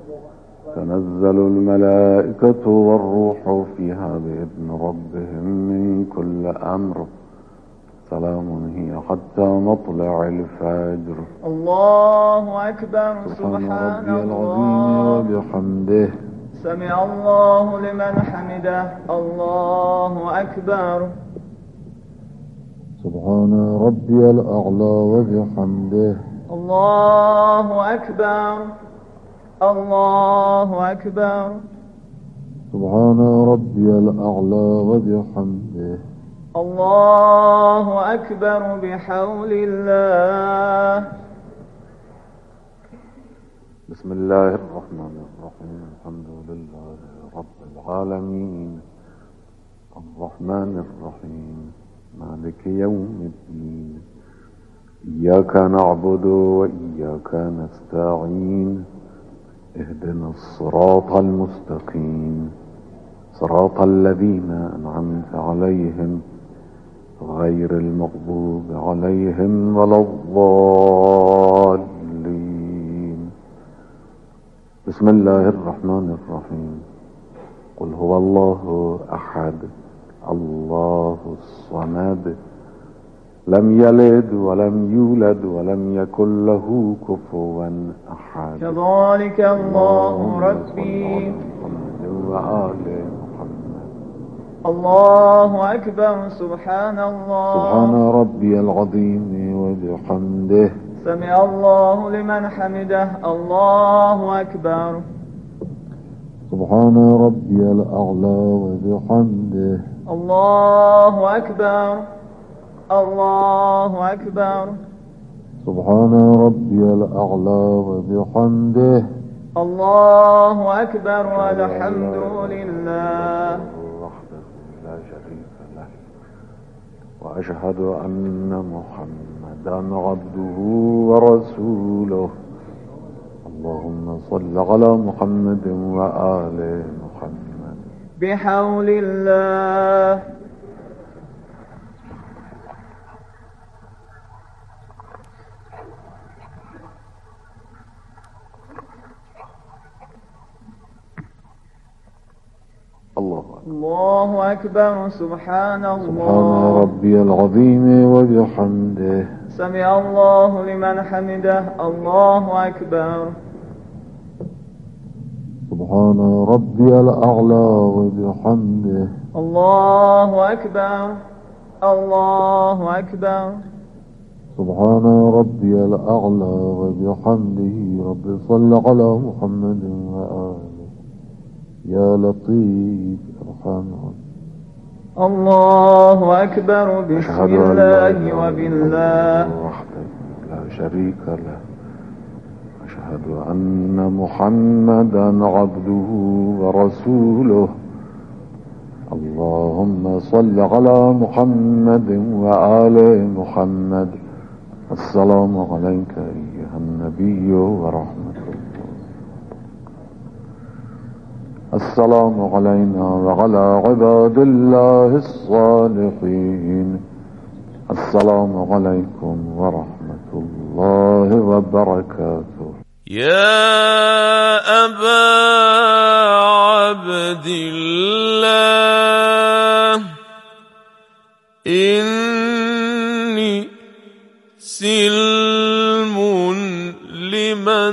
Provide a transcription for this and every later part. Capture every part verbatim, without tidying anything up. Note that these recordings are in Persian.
تنزل الملائكة والروح فيها بإذن ربهم من كل أمر سلام هي حتى مطلع الفجر. الله أكبر. سبحان ربي العظيم وبحمده. سمع الله لمن حمده. الله أكبر. سبحان ربي الأعلى وبحمده. الله أكبر. الله أكبر. سبحان ربي الأعلى وبحمده. الله أكبر بحول الله. بسم الله الرحمن الرحيم. الحمد لله رب العالمين الرحمن الرحيم مالك يوم الدين. إياك نعبد وإياك نستعين. اهدنا الصراط المستقيم صراط الذين أنعمت عليهم غير المغضوب عليهم ولا الضالين. بسم الله الرحمن الرحيم. قل هو الله أحد الله الصمد لم يلد ولم يولد ولم يكن له كفوا أحد. كذلك الله ربي. وآل محمد. الله أكبر. سبحان الله. سبحان ربي العظيم وبحمده. سمع الله لمن حمده. الله أكبر. سبحان ربي الأعلى وبحمده. الله أكبر. الله أكبر. سبحان ربي الأعلى وبحمده. الله أكبر والحمد لله. لا شريك له. وأشهد أن محمدا عبده ورسوله. اللهم صل على محمد وآل محمد. بحول الله. الله أكبر. الله أكبر. سبحان الله. سبحان ربي العظيم وبحمده. سمع الله لمن حمده. الله أكبر. سبحان ربي الأعلى وبحمده. الله أكبر. الله أكبر. سبحان ربي الأعلى وبحمده. رب صل على محمد وآله يا لطيف ارحم. الله أكبر. بسم الله وبالله وحده لا شريك له. أشهد أن محمدا عبده ورسوله. اللهم صل على محمد وآل محمد. السلام عليك أيها النبي ورحمة الله. السلام علينا وعلى عباد الله الصالحين. السلام عليكم ورحمة الله وبركاته. يا أبا عبد الله إني سلم لمن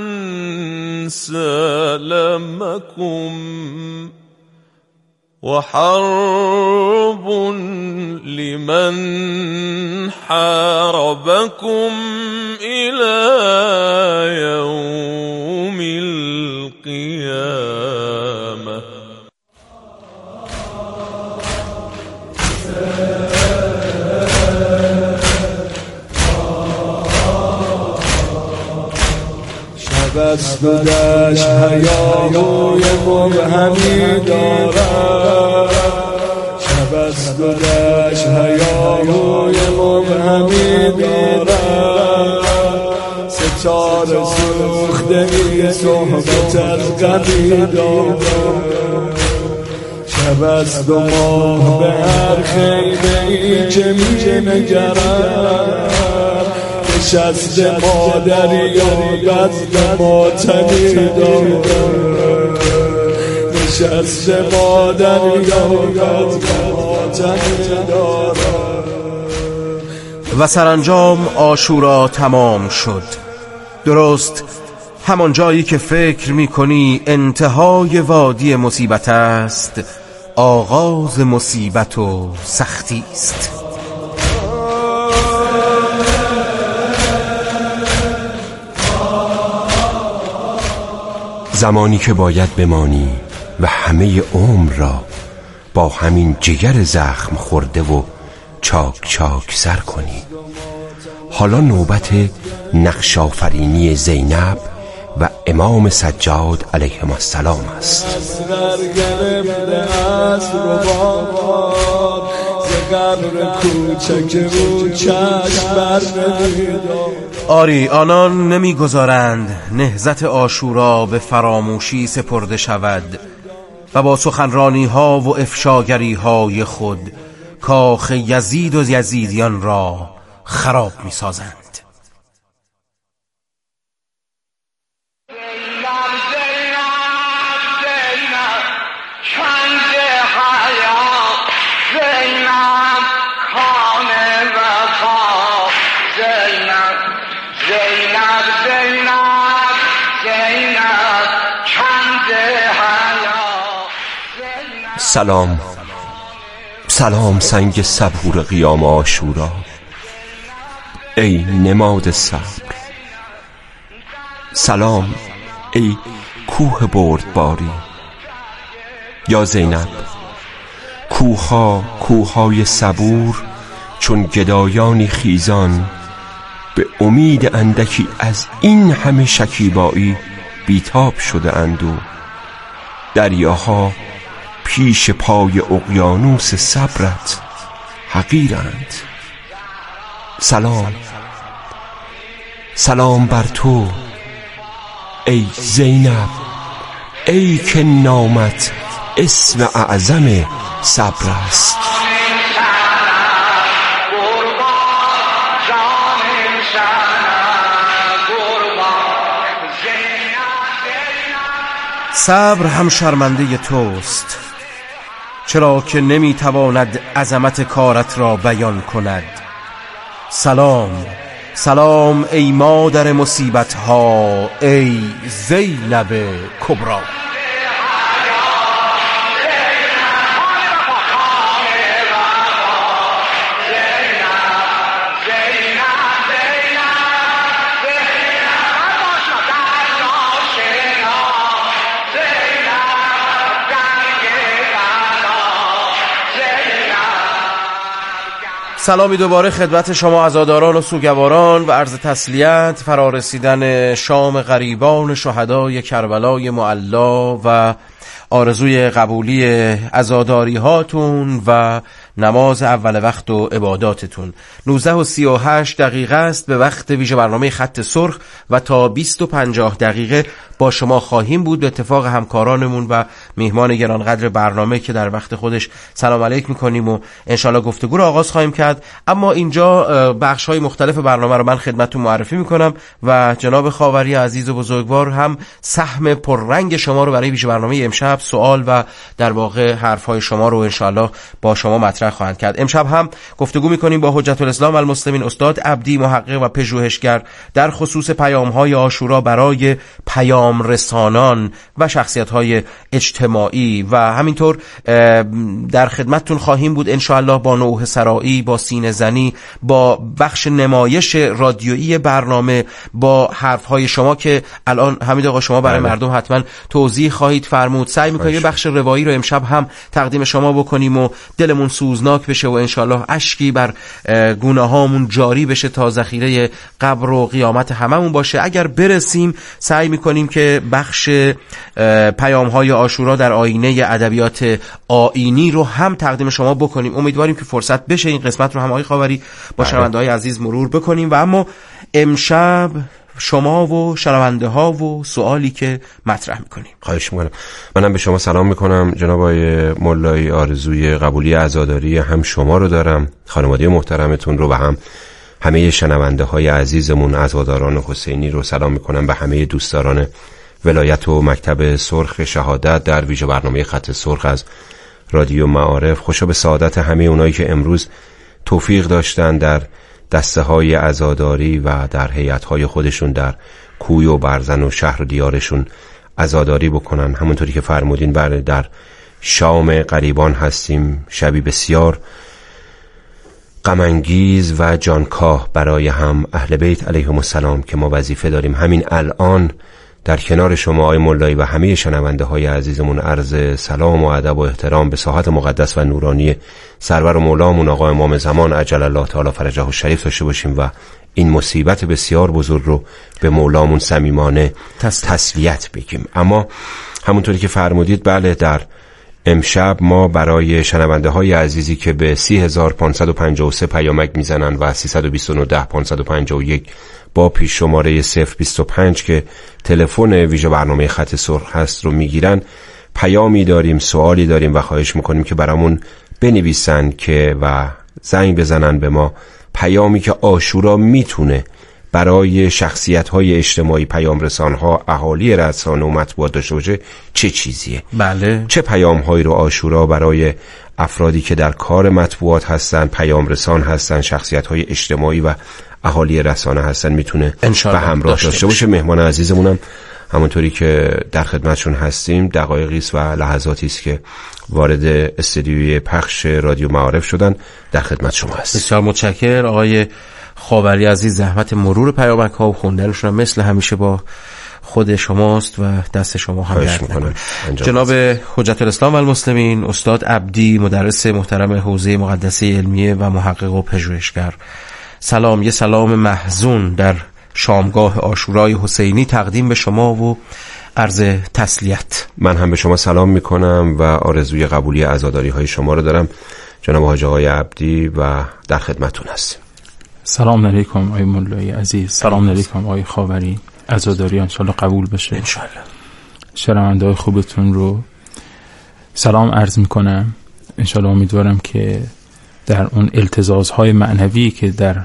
سالمكم وحرب لمن حاربكم إلى يوم القيامة. شبست و دشت هیاهوی مبهمی دارد. شبست و دشت هیاهوی مبهمی دارد. ستاره سوخته ای صحبت از غمی دارد. شبست و ماه به هر خیمه ای که می نگرد. نشسته مادری و قصد ماتمی دارد. نشسته مادر یادت ماتم دارم. و سرانجام عاشورا تمام شد. درست همان جایی که فکر می کنی انتهای وادی مصیبت است، آغاز مصیبت و سختی است. زمانی که باید بمانی و همه عمر را با همین جگر زخم خورده و چاک چاک سر کنی. حالا نوبت نقش آفرینی زینب و امام سجاد علیهم السلام است. آری آنان نمیگذارند نهضت عاشورا به فراموشی سپرده شود و با سخنرانی ها و افشاگری های خود کاخ یزید و یزیدیان را خراب می سازند. سلام سلام سنگ صبور قیام عاشورا، ای نماد صبر. سلام ای کوه بردباری. یا زینب، کوها کوههای صبور چون گدایانی خیزان به امید اندکی از این همه شکیبایی بیتاب شده اند و دریاها پیش پای اقیانوس صبرت حقیرند. سلام سلام بر تو ای زینب، ای که نامت اسم اعظم صبر است. صبر هم شرمنده توست، چرا که نمیتواند عظمت کارت را بیان کند. سلام سلام ای مادر مصیبت ها، ای زینب کبرا. سلامی دوباره خدمت شما عزاداران و سوگواران و عرض تسلیت فرارسیدن شام غریبان شهدای کربلای معلا و آرزوی قبولی عزاداری هاتون و نماز اول وقت و عباداتتون. نوزده و سی و هشت دقیقه است به وقت ویژه برنامه خط سرخ و تا بیست و پنجاه دقیقه با شما خواهیم بود به اتفاق همکارانمون و میهمان گرانقدر برنامه که در وقت خودش سلام علیک میکنیم و انشالله گفتگو رو آغاز خواهیم کرد. اما اینجا بخش های مختلف برنامه رو من خدمتتون معرفی میکنم و جناب خاوری عزیز و بزرگوار هم سهم پررنگ شما رو برای ویژه برنامه امشب سوال و در واقع حرف های شما رو انشالله با شما مطرح خواهند کرد. امشب هم گفتگو میکنیم با حجت الاسلام المسلمین استاد عبدی، محقق و پژوهشگر در خصوص پیام های عاشورا برای پیام رسانان و شخصیت های اجتماعی و همینطور در خدمتتون خواهیم بود انشاءالله با نوح سرایی، با سینه زنی، با بخش نمایش رادیویی برنامه، با حرف های شما که الان حمید آقا شما برای مردم حتما توضیح خواهید فرمود. سعی میکنیم یه بخش روایی رو امشب هم تقدیم شما بکنیم و دلمون سوزناک بشه و انشاءالله اشکی بر گونه هامون جاری بشه تا ذخیره قبر و قیامت هممون باشه. اگر برسیم سعی میکنیم که بخش پیام های عاشورا در آینه ادبیات آیینی رو هم تقدیم شما بکنیم. امیدواریم که فرصت بشه این قسمت رو هم آقای خاوری با شنونده های عزیز مرور بکنیم. و اما امشب شما و شنونده ها و سوالی که مطرح میکنیم. خواهش میکنم. منم به شما سلام میکنم جناب آقای مولایی، آرزوی قبولی عزاداری هم شما رو دارم، خانواده محترمتون رو و هم همه شنونده های عزیزمون عزاداران حسینی رو سلام میکنم، به همه دوستداران ولایت و مکتب سرخ شهادت در ویژه برنامه خط سرخ از رادیو معارف. خوشا به سعادت همه اونایی که امروز توفیق داشتن در دسته های عزاداری و در هیئت های خودشون در کوی و برزن و شهر و دیارشون عزاداری بکنن. همونطوری که فرمودین بله در شام غریبان هستیم، شبی بسیار غم انگیز و جانکاه برای هم اهل بیت علیهم السلام که ما وظیفه داریم همین الان در کنار شما آقای مولایی و همه شنونده های عزیزمون عرض سلام و ادب و احترام به ساحت مقدس و نورانی سرور و مولامون آقا امام زمان عجل الله تعالی فرجه الشریف داشته باشیم و این مصیبت بسیار بزرگ رو به مولامون صمیمانه تسلیت بگیم. اما همونطوری که فرمودید بله در امشب ما برای شنونده های عزیزی که به سی هزار پانصد و پنجاه و سه پیامک میزنن و سیصد و بیست و نه ده پانصد و پنجاه و یک با پیش شماره صفر بیست و پنج که تلفن ویژه برنامه خط سرخ هست رو میگیرن، پیامی داریم، سوالی داریم و خواهش میکنیم که برامون بنویسن که و زنگ بزنن به ما، پیامی که عاشورا میتونه برای شخصیت‌های اجتماعی، پیام رسان‌ها، اهالی رسانه و مطبوعات داشته باشه چه چیزیه. بله. چه پیام‌هایی رو عاشورا برای افرادی که در کار مطبوعات هستن، پیام رسان هستن، شخصیت‌های اجتماعی و اهالی رسانه هستن میتونه به همراه داشته باشه. مهمان عزیزمونم همونطوری که در خدمتشون هستیم دقایقی است و لحظاتی است که وارد استدیوی پخش رادیو معارف شدن، در خدمت شما هست. بسیار متشکرم آقای خاوری عزیز. زحمت مرور پیامک ها و خوندنشون مثل همیشه با خود شماست و دست شما هم درد نکنه. جناب حجت الاسلام و المسلمین استاد عبدی، مدرس محترم حوزه مقدسه علمیه و محقق و پژوهشگر، سلام، یه سلام محزون در شامگاه عاشورای حسینی تقدیم به شما و عرض تسلیت. من هم به شما سلام میکنم و آرزوی قبولی عزاداری های شما رو دارم جناب حاج آقای عبدی و در خدمتتون هستیم. سلام علیکم آقای مولایی عزیز، سلام علیکم آقای خاوری، عزاداری انشالله قبول بشه انشالله. شنونده های خوبتون رو سلام عرض میکنم. انشالله امیدوارم که در اون التزازهای معنوی که در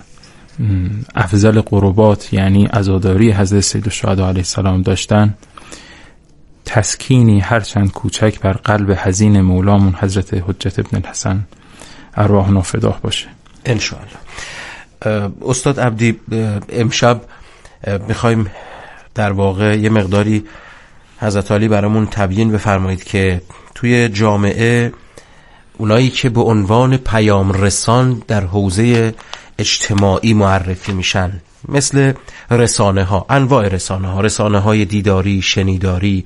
افضل قربات یعنی عزاداری حضرت سیدالشهدا علیه السلام داشتن، تسکینی هرچند کوچک بر قلب حزین مولامون حضرت حجت ابن الحسن ارواحنا فداه باشه انشالله. استاد عبدی، امشب میخوایم در واقع یه مقداری حضرت علی برامون تبیین بفرمایید که توی جامعه اونایی که به عنوان پیام رسان در حوزه اجتماعی معرفی میشن، مثل رسانه ها، انواع رسانه ها، رسانه های دیداری، شنیداری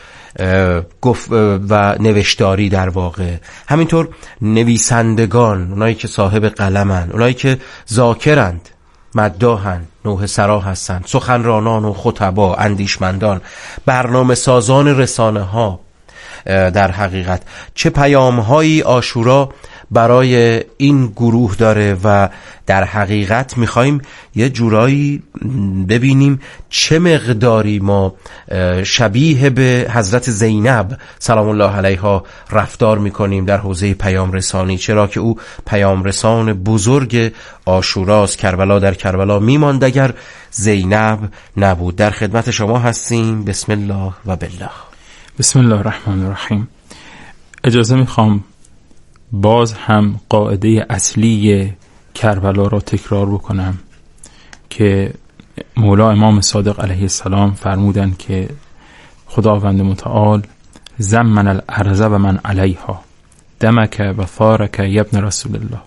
گفت و نوشتاری، در واقع همینطور نویسندگان، اونایی که صاحب قلمن، اونایی که ذاکرند، مداحند، نوح سرا هستند، سخنرانان و خطبا، اندیشمندان، برنامه سازان رسانه ها، در حقیقت چه پیام هایی عاشورا برای این گروه داره و در حقیقت میخوایم یه جورایی ببینیم چه مقداری ما شبیه به حضرت زینب سلام الله علیها رفتار میکنیم در حوزه پیام رسانی، چرا که او پیام رسان بزرگ عاشوراست. کربلا در کربلا میماند اگر زینب نبود. در خدمت شما هستیم. بسم الله و بالله. بسم الله الرحمن الرحیم. اجازه میخوام باز هم قاعده اصلی کربلا را تکرار بکنم که مولا امام صادق علیه السلام فرمودن که خداوند متعال زمن الارض و من علیها دمک و ثارک ابن رسول الله.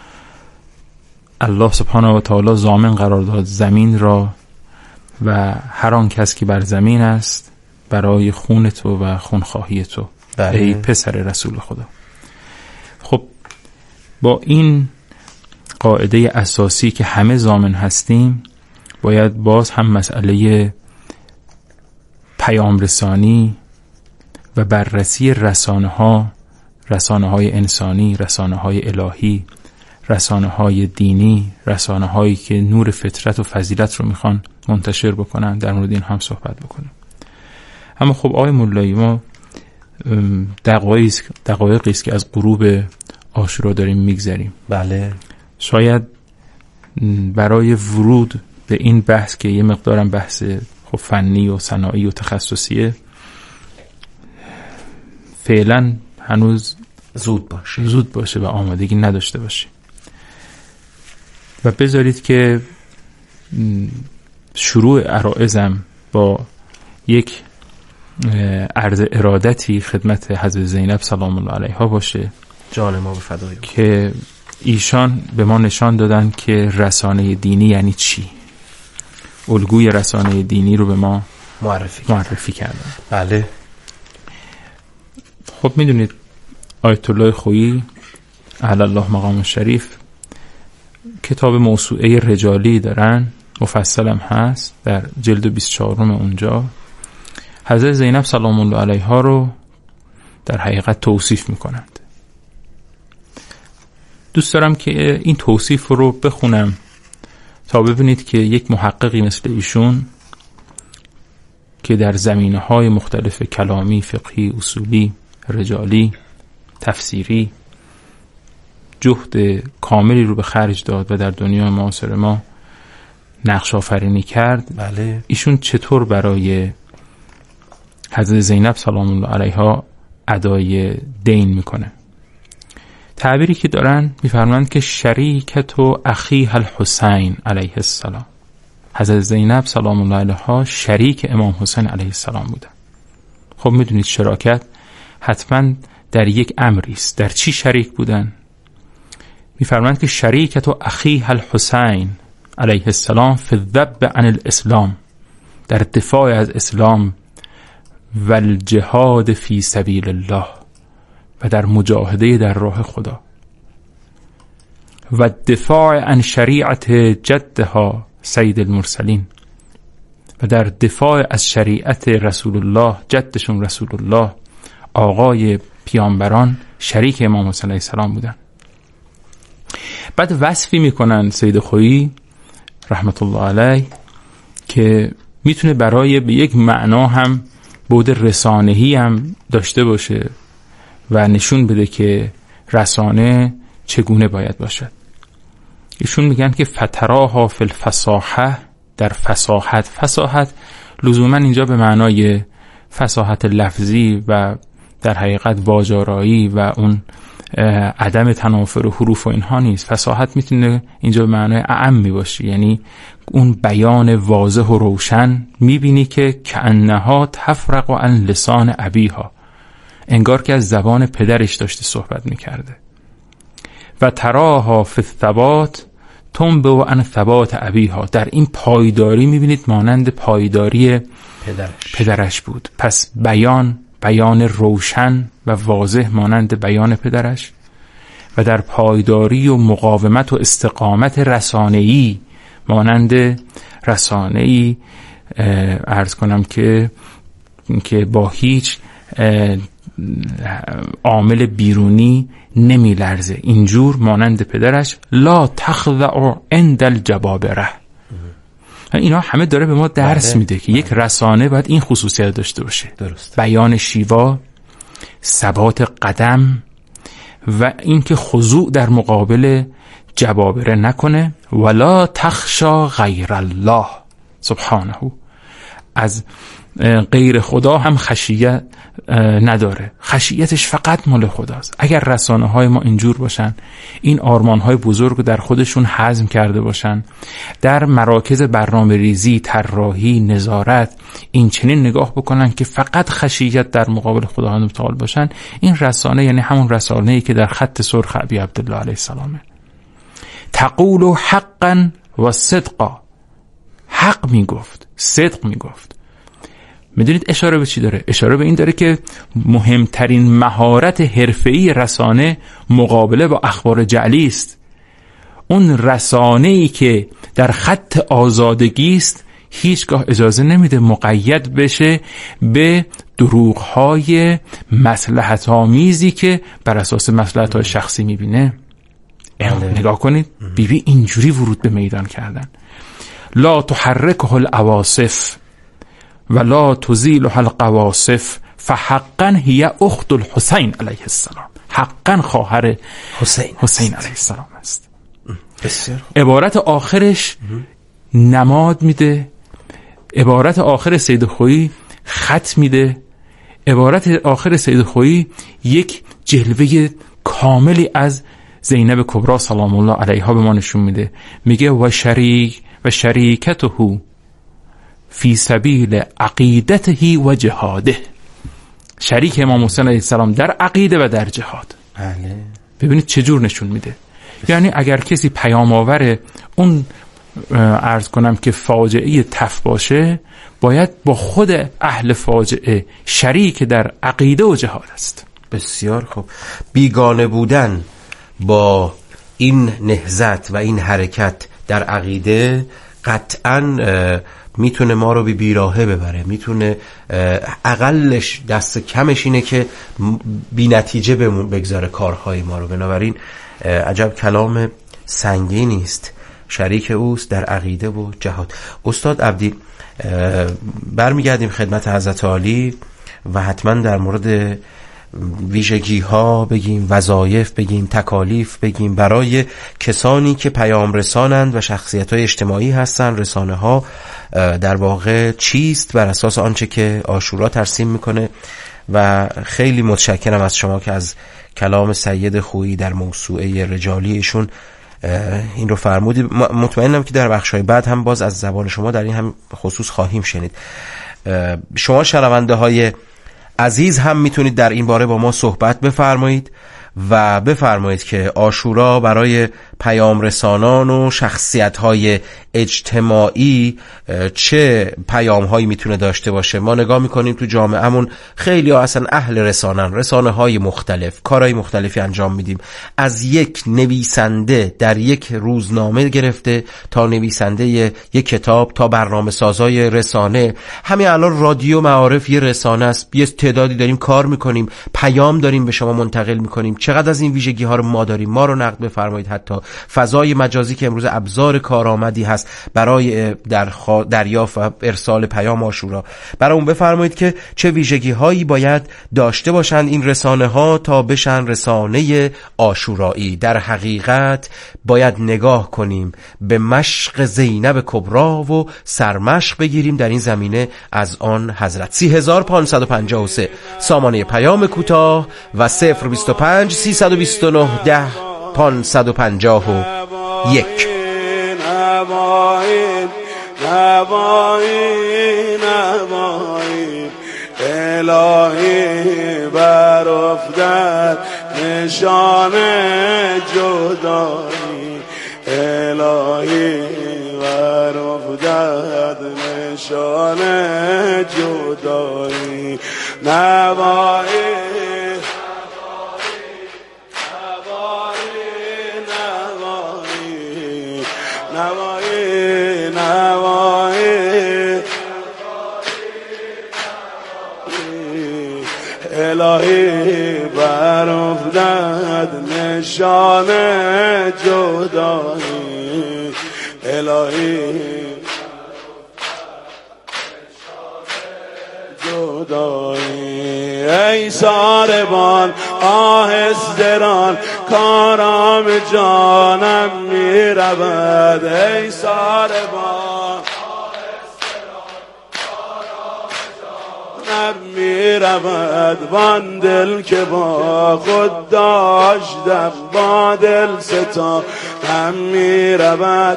الله سبحانه و تعالی ضامن قرار داد زمین را و هر آن کس که بر زمین است برای خون تو و خونخواهی تو، ای پسر رسول خدا. خب با این قاعده اساسی که همه ضامن هستیم، باید باز هم مسئله پیام رسانی و بررسی رسانه ها، رسانه های انسانی، رسانه های الهی، رسانه های دینی، رسانه هایی که نور فطرت و فضیلت رو میخوان منتشر بکنن، در مورد این هم صحبت بکنیم. اما خب آقای مولایی، ما دقایقی است که از غروب عاشورا داریم میگذریم. بله. شاید برای ورود به این بحث که یه مقدارم بحث خب فنی و صناعی و تخصصیه، فعلا هنوز زود باشه زود باشه و آمادگی نداشته باشه و بذارید که شروع عرائزم با یک عرض ارادتی خدمت حضرت زینب سلام الله علیها باشه، جان ما به فدای او، که ایشان به ما نشان دادن که رسانه دینی یعنی چی. الگوی رسانه دینی رو به ما معرفی معرفی کردن. بله. خب میدونید آیت الله خویی اعلی الله مقام شریف کتاب موسوعه رجالی دارن، مفصلم هست در جلد بیست و چهار اونجا حضرت زینب سلام الله علیها رو در حقیقت توصیف میکنند. دوست دارم که این توصیف رو بخونم تا ببینید که یک محققی مثل ایشون که در زمینه‌های مختلف کلامی، فقهی، اصولی، رجالی، تفسیری جهد کاملی رو به خرج داد و در دنیای معاصر ما نقش آفرینی کرد. بله. ایشون چطور برای حضرت زینب سلام الله علیها ادای دین میکنه؟ تعبیری که دارن میفرمایند که شریکت و اخیها الحسین علیه السلام، حضرت زینب سلام الله علیها شریک امام حسین علیه السلام بودن. خب میدونید شراکت حتما در یک امری است. در چی شریک بودن؟ میفرمایند که شریکت و اخیها الحسین علیه السلام فی الذب عن الاسلام، در دفاع از اسلام و الجهاد فی سبیل الله، و در مجاهده در راه خدا، و دفاع عن شریعت جدها سید المرسلین، و در دفاع از شریعت رسول الله، جدشون رسول الله آقای پیامبران، شریک امام حسین علیه السلام بودن. بعد وصفی میکنن سید خویی رحمت الله علیه که میتونه برای به یک معنا هم بعد رسانه‌ای هم داشته باشه و نشون بده که رسانه چگونه باید باشد. ایشون میگن که فتراها فی الفصاحه، در فصاحت. فصاحت لزوما اینجا به معنای فصاحت لفظی و در حقیقت واژه‌آرایی و اون عدم تنافر و حروف و اینها نیست. فصاحت میتونه اینجا به معنای اعم باشه، یعنی اون بیان واضح و روشن، میبینی که کأنها تفرق عن لسان ابیها، انگار که از زبان پدرش داشته صحبت میکرده. و تراها فی الثبات تنبع عن ثبات ابیها، در این پایداری میبینید مانند پایداری پدرش. پدرش بود. پس بیان بیان روشن و واضح مانند بیان پدرش، و در پایداری و مقاومت و استقامت رسانه‌ای مانند رسانه‌ای عرض کنم که که با هیچ عامل بیرونی نمی لرزه، اینجور مانند پدرش. لا تخضع عند الجبابره. اینا همه داره به ما درس میده که یک رسانه باید این خصوصیت داشته باشه. درست. بیان شیوا، ثبات قدم، و اینکه خضوع در مقابل جبابره نکنه. ولا تخشا غیر الله سبحانه، از غیر خدا هم خشیت نداره، خشیتش فقط مال خداست. اگر رسانه های ما اینجور باشن، این آرمان های بزرگ رو در خودشون هضم کرده باشن، در مراکز برنامه ریزی، طراحی، نظارت این چنین نگاه بکنن که فقط خشیت در مقابل خداوند متعال باشن، این رسانه یعنی همون رسانه ای که در خط سرخ ابی عبدالله علیه السلامه. تقول حقا و صدقا، حق میگفت، صدق میگفت. میدونید اشاره به چی داره؟ اشاره به این داره که مهمترین مهارت حرفه‌ای رسانه مقابله با اخبار جعلی است. اون رسانه‌ای که در خط آزادگی است هیچگاه اجازه نمیده مقید بشه به دروغ‌های مصلحت‌آمیزی که بر اساس مصلحت‌های شخصی میبینه. نگاه کنید، بیبی بی اینجوری ورود به میدان کردن. لا تحرکه العواصف ولا تزیلها القواصف فحقا هی اخت الحسین علیه السلام، حقا خواهر حسین حسین علیه السلام است. عبارت آخرش نماد میده عبارت آخر سید خویی خط میده. عبارت آخر سید خویی یک جلوه کاملی از زینب کبری سلام الله علیها به ما نشون میده. میگه و شریک و شریکته فی سبیل عقیدته و جهاده. شریک امام حسین علیه السلام در عقیده و در جهاد. بله. ببینید چجور نشون میده. یعنی اگر کسی پیام آور اون عرض کنم که فاجعه تف باشه، باید با خود اهل فاجعه شریک در عقیده و جهاد است. بسیار خوب. بیگانه بودن با این نهضت و این حرکت در عقیده قطعاً میتونه ما رو بی بیراهه ببره، میتونه اقلش دست کمش اینه که بی نتیجه بگذاره کارهای ما رو. بنابراین عجب کلام سنگینی است. شریک اوست در عقیده و جهاد. استاد عبدی، برمیگردیم خدمت حضرت عالی و حتما در مورد ویژگی ها بگیم، وظایف بگیم، تکالیف بگیم برای کسانی که پیام رسانند و شخصیت های اجتماعی هستند. رسانه ها در واقع چیست بر اساس آنچه که عاشورا ترسیم میکنه. و خیلی متشکرم از شما که از کلام سید خویی در موسوعه رجالیشون این رو فرمودید. مطمئنم که در بخش‌های بعد هم باز از زبان شما در این هم خصوص خواهیم شنید. شما شنونده های عزیز هم میتونید در این باره با ما صحبت بفرمایید و بفرمایید که عاشورا برای پیام رسانان و شخصیت های اجتماعی چه پیام هایی میتونه داشته باشه. ما نگاه میکنیم تو جامعهمون خیلی ها اصلا اهل رسانن، رسانه های مختلف، کارهای مختلفی انجام میدیم، از یک نویسنده در یک روزنامه گرفته تا نویسنده یک کتاب تا برنامه سازای رسانه. همین الان رادیو معارف یه رسانه است، یه تعدادی داریم کار میکنیم، پیام داریم به شما منتقل میکنیم. چقدر از این ویژگی ها رو ما داریم. ما رو نقد بفرمایید. حتی فضای مجازی که امروز ابزار کارآمدی هست برای در دریافت و ارسال پیام عاشورا، برای اون بفرمایید که چه ویژگی هایی باید داشته باشند این رسانه ها تا بشن رسانه عاشورایی. در حقیقت باید نگاه کنیم به مشق زینب کبری و سرمشق بگیریم در این زمینه از آن حضرت. سی هزار پانصد و پنجاه و سه سامانه پیام کوتاه و صفر بیست و پنج سیصد و بیست و نه ده پانصد و پنجاه و یک. نباید نباید نباید الهی بر افتد نشان جدایی، الهی بر افتد نشان جدایی. نباید نوایی نوایی الهی بر افتد نشان جدایی، الهی جدایی. ای ساربان آهستران کارام جانم می رود. ای ساربان آهستران می رود. وان دل که با خود داشتم با دل ستا هم می رود.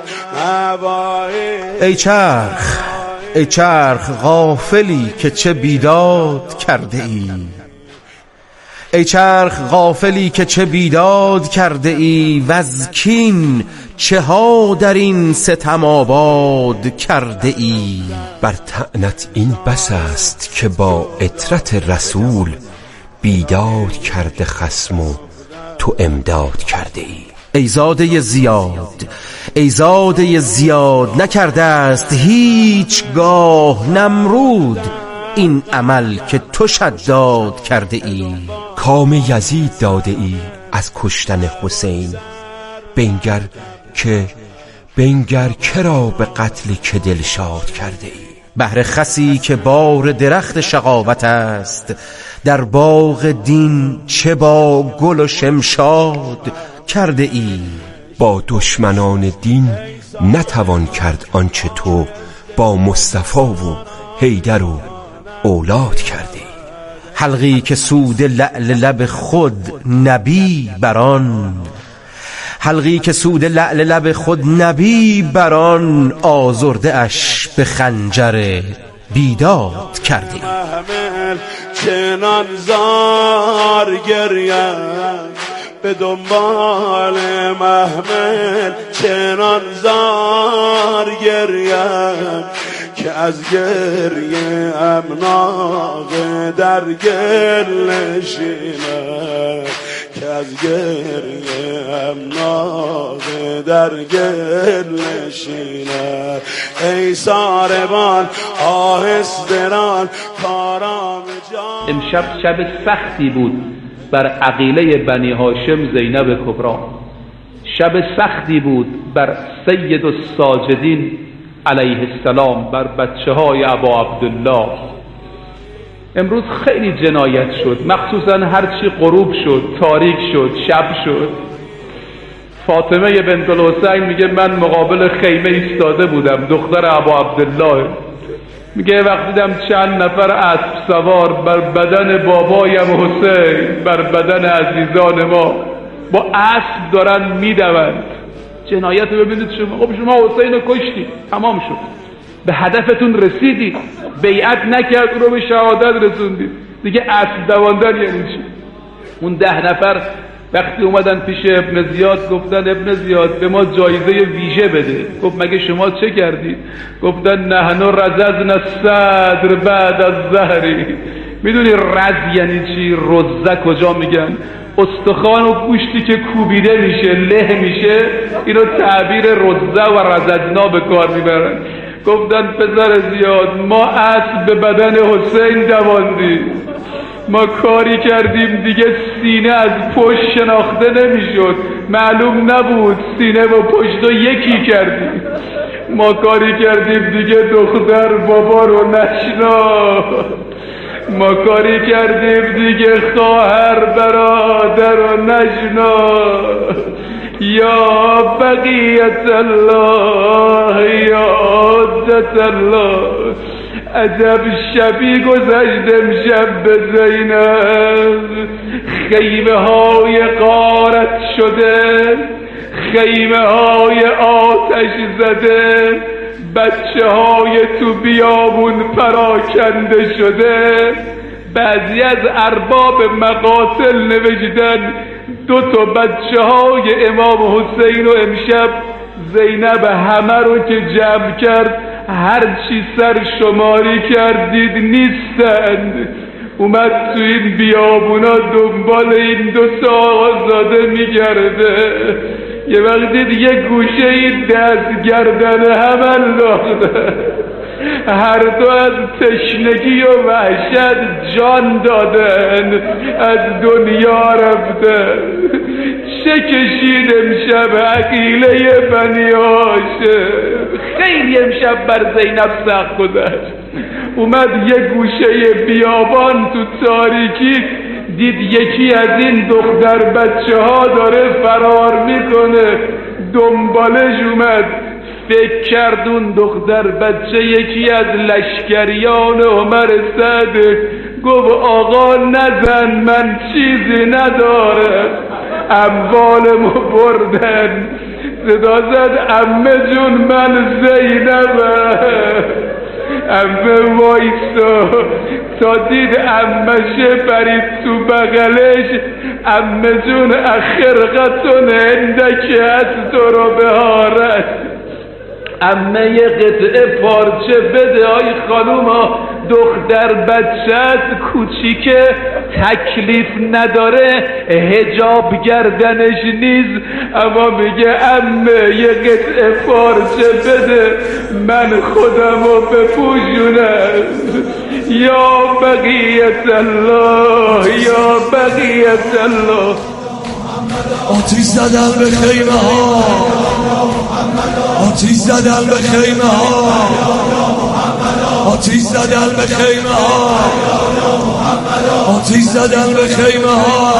ای چرخ ای چرخ غافلی که چه بیداد کرده ای، ای چرخ غافلی که چه بیداد کرده ای، وز کین چه ها در این ستم آباد کرده ای. بر طعنت این بس است که با عطرت رسول بیداد کرده خصم و تو امداد کرده ای. ای زاده زیاد ای زاده زیاد نکرده است هیچگاه نمرود این عمل که تو شداد کرده ای. کام یزید داده ای از کشتن حسین، بنگر که بنگر کرا به قتل که دلشاد کرده ای. بهر خسی که بار درخت شقاوت است، در باغ دین چه با گل و شمشاد کرده ای. با دشمنان دین نتوان کرد آنچه تو با مصطفی و حیدر و اولاد کردی. حلقی که سود لعل لب خود نبی بران، حلقی که سود لعل لب خود نبی بران، آزرده اش به خنجر بیداد کردی. محمل چنان زار گریم به دنبال محمل، چنان زار گریم که از گریه امناغ در گل نشینم، که از گریه امناغ در گل نشینم. ای ساربان آهستران کارام جان. امشب شب سختی بود بر عقیله بنی هاشم زینب کبری، شب سختی بود بر سید الساجدین علیه السلام، بر بچه های ابا عبدالله. امروز خیلی جنایت شد، مخصوصا هرچی غروب شد، تاریک شد، شب شد. فاطمه بنت الحسین میگه من مقابل خیمه ایستاده بودم، دختر ابا عبدالله. میگه وقتی دیدم چند نفر اسب سوار بر بدن بابایم حسین، بر بدن عزیزان ما با اسب دارن میدوند. جنایت رو ببینید شما. خب شما حسین رو کشتید، تمام شد، به هدفتون رسیدید، بیعت نکرد رو به شهادت رسوندید، دیگه اسب دواندن یعنی چی؟ اون ده نفر وقتی اومدن پیش ابن زیاد گفتن ابن زیاد به ما جایزه ویژه بده. گفت مگه شما چه کردید؟ گفتن نحن رززنا الصدر بعد از ظهری. میدونی رز یعنی چی؟ رزه کجا میگن؟ استخوان و گوشتی که کوبیده میشه، له میشه، اینو تعبیر رزه و رززنا به کار میبرن. گفتن پسر زیاد ما اسب به بدن حسین دواندیم، ما کاری کردیم دیگه سینه از پشت شناخته نمیشد، معلوم نبود، سینه و پشت رو یکی کردیم. ما کاری کردیم دیگه دختر بابا رو نشنا، ما کاری کردیم دیگه خواهر برادر رو نشنا. یا بقیت الله یا عدت الله. عجب شبی گذشت امشب به زینب، خیمه های غارت شده، خیمه های آتش زده، بچه های تو بیابون پراکنده شده. بعضی از ارباب مقاتل نوشتن دو تا بچه های امام حسین و امشب زینب همه رو که جمع کرد هرچی سر شماری کردید نیستند. اومد تو این بیابونا دنبال این دو تا آقازاده میگرده. یه وقتی دیگه گوشه این دست گردن هم انداخته، هر دو از تشنگی و وحشت جان دادن، از دنیا رفتن. چه کشید امشب عقیله بنی هاشم. خیلی امشب بر زینب سخت گذشت. اومد یه گوشه بیابان تو تاریکی دید یکی از این دختر بچه ها داره فرار میکنه، دنبالش اومد. فکر کرد اون دختر بچه یکی از لشکریان عمر صدق. گفت آقا نزن، من چیزی ندارم، اموالمو بردن. صدا زد عمه جون من زینبم. عمه وایسا تا دید عمشه پرید تو بغلش. عمه جون اخرقتون اندک از تو رو بهارت. عمه یه قطعه پارچه بده آی خانوما، دختر بچت کوچیکه، تکلیف نداره، حجاب گردنش نیست، اما میگه عمه یه قطعه پارچه بده من خودمو بپوشونم. یا بقیت الله یا بقیت الله. آتیش زدن به خیمه ها، آتیش زدن به خیمه ها، آتیش زدن به خیمه ها، آتیش زدن به خیمه ها،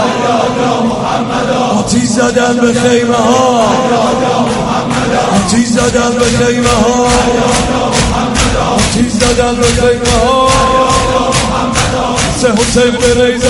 آتیش زدن به خیمه ها، آتیش زدن به خیمه ها. آتیش زدن رو زیگه ها سه حسین به ریزه